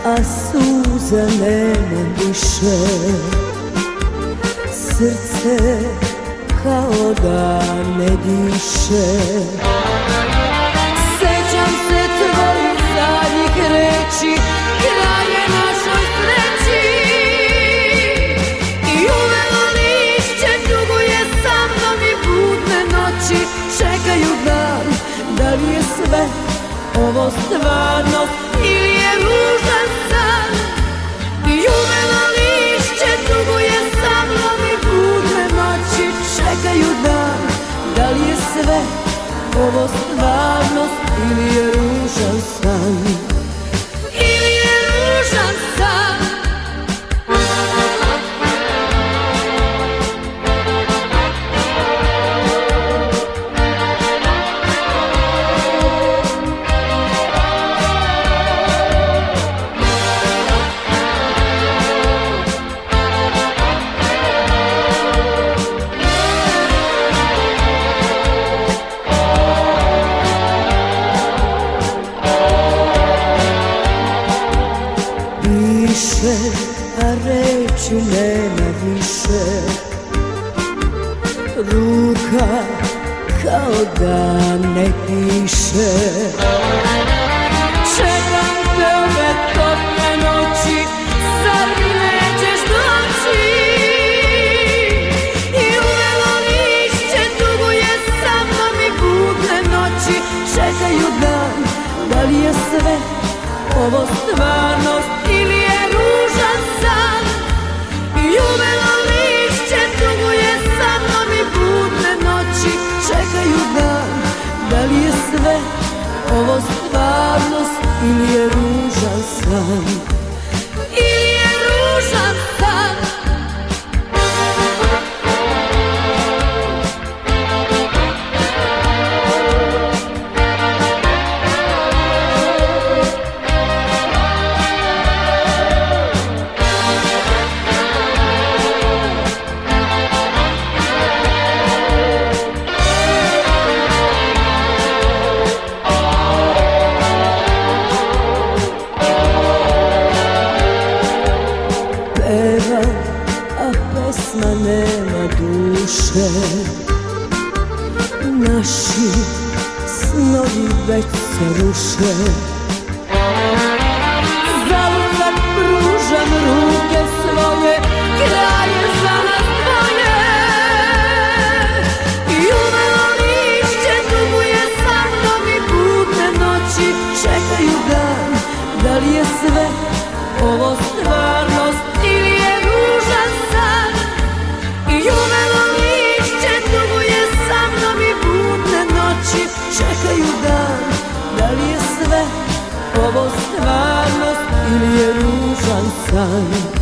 a suza nema više. Srce kao da ne diše. Sećam se tvojih zadnjih reči, kraj je našoj sreći. I uvelo lišće duguje sa mnom i budne noći čekaju dan. Da li je sve ovo stvarnost ili je ružan san? I uvelo lišće duguje sa mnom i budne noći čekaju dan. Da li je sve ovo stvarnost ili je ružan san? Ili je ružan san? A reći nema više. Ruka kao da ne piše. Čekam te ove tople noći, zar mi nećeš doći? I uvelo lišće duguje sa mnom i budne noći čekaju dan. Da li je sve ovo stvarnost ili je ružan san? I uvelo lišće duguje sa mnom i budne noći čekaju dan. Da li je sve ovo stvarnost ili je ružan san? Ili je ružan san? A pesma nema duše. Naši snovi već se ruše. Zauzak pružam ruke svoje, kraj je za nas dvoje. I uvelo lišće duguje sa mnom i budne noći čekaju dan. Da li je sve ovo stvarnost ili je ružan san? I uvelo lišće duguje sa mnom i budne noći čekaju dan. Da li je sve ovo stvarnost ili je ružan san?